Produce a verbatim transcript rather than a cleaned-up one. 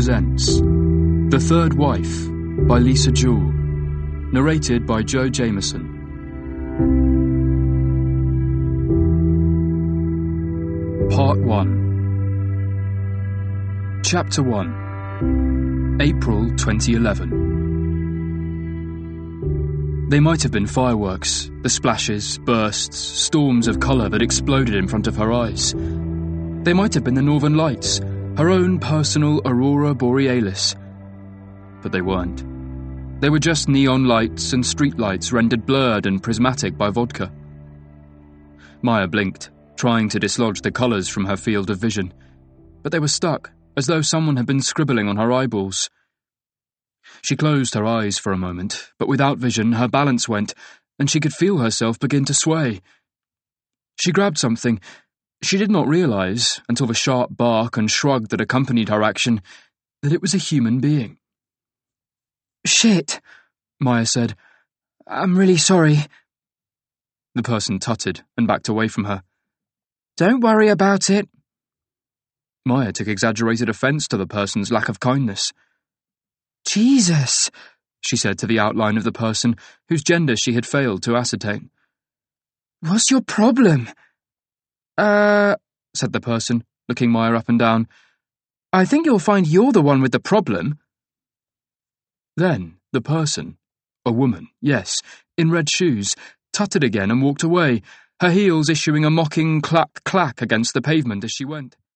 presents The Third Wife by Lisa Jewell, narrated by Joe Jameson. Part one. Chapter one. April twenty eleven. They might have been fireworks, the splashes, bursts, storms of colour that exploded in front of her eyes. They might have been the Northern Lights, her own personal aurora borealis. But they weren't. They were just neon lights and streetlights rendered blurred and prismatic by vodka. Maya blinked, trying to dislodge the colours from her field of vision, but they were stuck, as though someone had been scribbling on her eyeballs. She closed her eyes for a moment, but without vision her balance went, and she could feel herself begin to sway. She grabbed something. She did not realise, until the sharp bark and shrug that accompanied her action, that it was a human being. "Shit," Maya said. "I'm really sorry." The person tutted and backed away from her. "Don't worry about it." Maya took exaggerated offence to the person's lack of kindness. "Jesus," she said to the outline of the person, whose gender she had failed to ascertain. "What's your problem?" Uh, said the person, looking Maya up and down. "I think you'll find you're the one with the problem." Then the person, a woman, yes, in red shoes, tutted again and walked away, her heels issuing a mocking clack-clack against the pavement as she went.